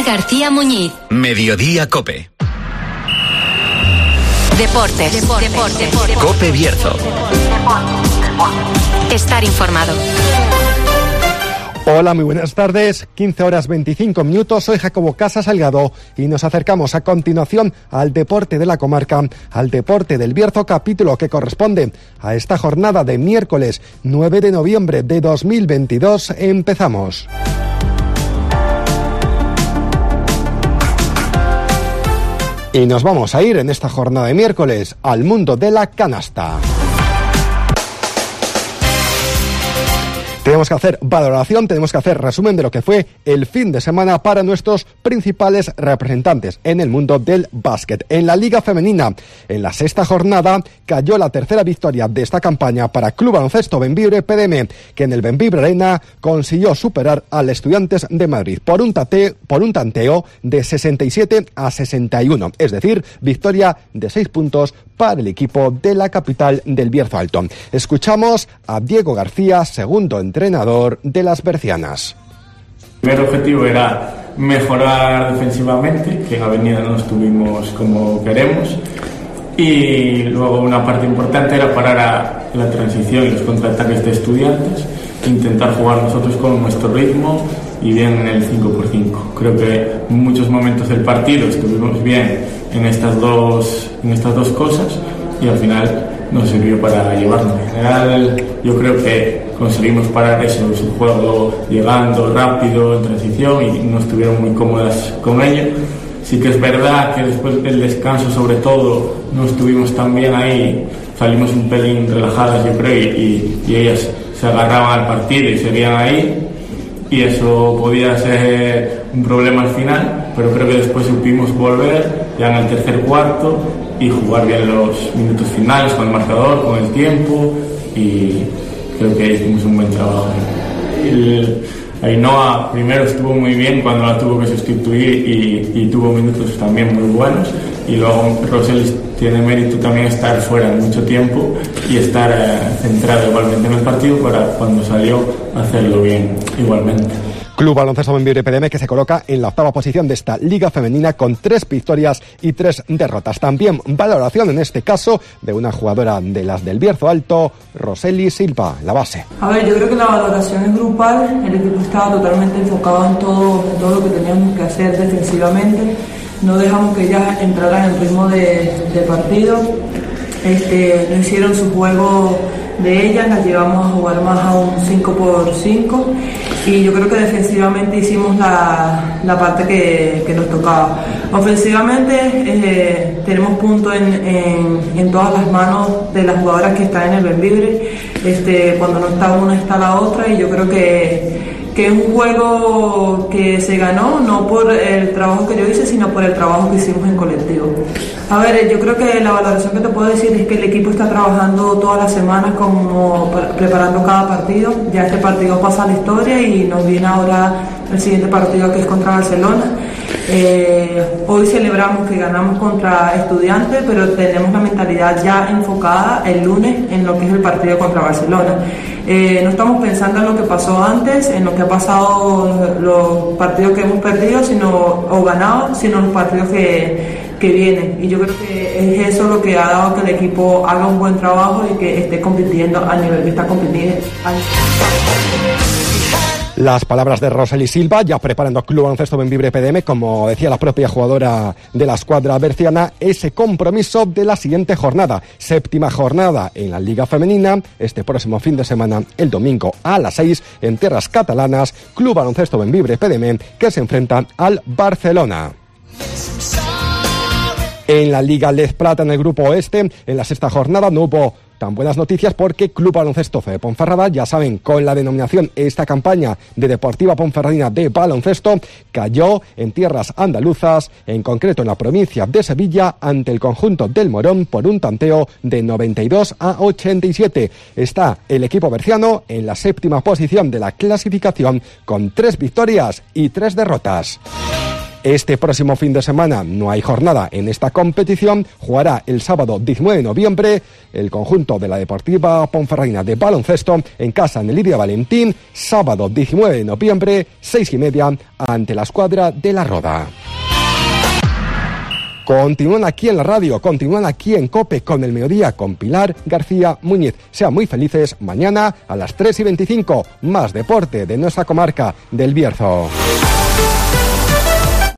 García Muñiz. Mediodía Cope. Deportes. Cope Bierzo. Estar informado. Hola, muy buenas tardes, 15:25, soy Jacobo Casas Salgado y nos acercamos a continuación al deporte de la comarca, al deporte del Bierzo, capítulo que corresponde a esta jornada de miércoles 9 de noviembre de 2022. Empezamos. Y nos vamos a ir en esta jornada de miércoles al mundo de la canasta. Tenemos que hacer valoración, tenemos que hacer resumen de lo que fue el fin de semana para nuestros principales representantes en el mundo del básquet. En la Liga Femenina, en la sexta jornada, cayó la tercera victoria de esta campaña para Club Baloncesto Bembibre PDM, que en el Bembibre Arena consiguió superar al Estudiantes de Madrid por un tanteo de 67-61, es decir, victoria de 6 puntos para el equipo de la capital del Bierzo Alto. Escuchamos a Diego García, segundo entrenador de las bercianas. El primer objetivo era mejorar defensivamente, que en Avenida no estuvimos como queremos, y luego una parte importante era parar a la transición y los contraataques de Estudiantes, intentar jugar nosotros con nuestro ritmo y bien en el 5x5. Creo que en muchos momentos del partido estuvimos bien en estas dos cosas y al final nos sirvió para llevarnos. En general, yo creo que conseguimos parar eso, su juego llegando rápido en transición y no estuvieron muy cómodas con ello. Sí que es verdad que después del descanso, sobre todo, no estuvimos tan bien ahí, salimos un pelín relajadas, yo creo, y ellas se agarraban al partido y seguían ahí, y eso podía ser un problema al final, pero creo que después supimos volver ya en el tercer cuarto y jugar bien los minutos finales con el marcador, con el tiempo, y creo que hicimos un buen trabajo. Ainhoa primero estuvo muy bien cuando la tuvo que sustituir y tuvo minutos también muy buenos, y luego Roseli tiene mérito también estar fuera mucho tiempo y estar centrado igualmente en el partido para cuando salió hacerlo bien igualmente. Club Baloncesto Bembibre PDM, que se coloca en la octava posición de esta Liga Femenina con 3 victorias y 3 derrotas. También valoración en este caso de una jugadora de las del Bierzo Alto, Roseli Silva, la base. A ver, yo creo que la valoración es grupal, el equipo estaba totalmente enfocado en todo lo que teníamos que hacer defensivamente, no dejamos que ellas entraran en el ritmo de partido, no hicieron su juego de ellas, las llevamos a jugar más a un 5x5 y yo creo que defensivamente hicimos la parte que nos tocaba. Ofensivamente tenemos puntos en todas las manos de las jugadoras que están en el Bembibre, cuando no está una está la otra, y yo creo que es un juego que se ganó no por el trabajo que yo hice, sino por el trabajo que hicimos en colectivo. A ver, yo creo que la valoración que te puedo decir es que el equipo está trabajando todas las semanas como preparando cada partido. Ya este partido pasa a la historia y nos viene ahora el siguiente partido, que es contra Barcelona. Hoy celebramos que ganamos contra Estudiantes, pero tenemos la mentalidad ya enfocada el lunes en lo que es el partido contra Barcelona. No estamos pensando en lo que pasó antes, en lo que ha pasado, los partidos que hemos perdido o ganado, sino los partidos que vienen. Y yo creo que es eso lo que ha dado que el equipo haga un buen trabajo y que esté compitiendo al nivel que está compitiendo. Las palabras de Roseli Silva, ya preparando Club Baloncesto Bembibre PDM, como decía la propia jugadora de la escuadra berciana, ese compromiso de la siguiente jornada, séptima jornada en la Liga Femenina, este próximo fin de semana, el domingo a las 6, en tierras catalanas, Club Baloncesto Bembibre PDM, que se enfrenta al Barcelona. En la Liga Les Plata, en el grupo oeste, en la sexta jornada no hubo tan buenas noticias porque Club Baloncesto Fe de Ponferrada, ya saben, con la denominación esta campaña de Deportiva Ponferradina de baloncesto, cayó en tierras andaluzas, en concreto en la provincia de Sevilla, ante el conjunto del Morón por un tanteo de 92-87. Está el equipo berciano en la séptima posición de la clasificación con 3 victorias y 3 derrotas. Este próximo fin de semana no hay jornada en esta competición. Jugará el sábado 19 de noviembre el conjunto de la Deportiva Ponferradina de baloncesto en casa en el Lidia Valentín. Sábado 19 de noviembre, 6:30, ante la escuadra de La Roda. Continúan aquí en la radio, continúan aquí en COPE con el mediodía con Pilar García Muñiz. Sean muy felices. Mañana a las 3:25, más deporte de nuestra comarca del Bierzo.